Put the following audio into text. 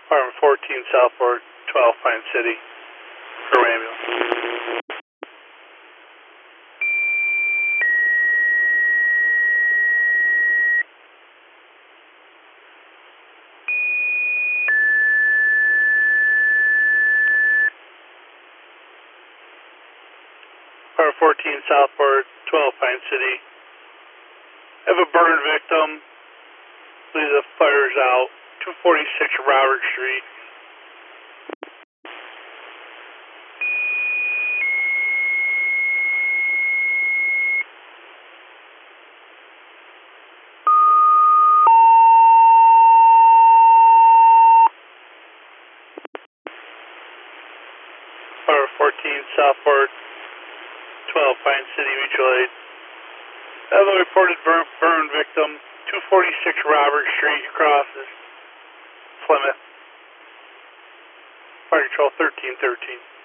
Apartment 14 Southport, 12 Pine City. For ambulance. Apartment 14 Southport, 12 Pine City. I have a burn victim. Believe the fire's out. 246 Robert Street. Apartment 14 Southport, 12 Pine City, mutual aid. I have a reported burn victim. 246 Robert Street, crosses Plymouth. Fire Control 1313.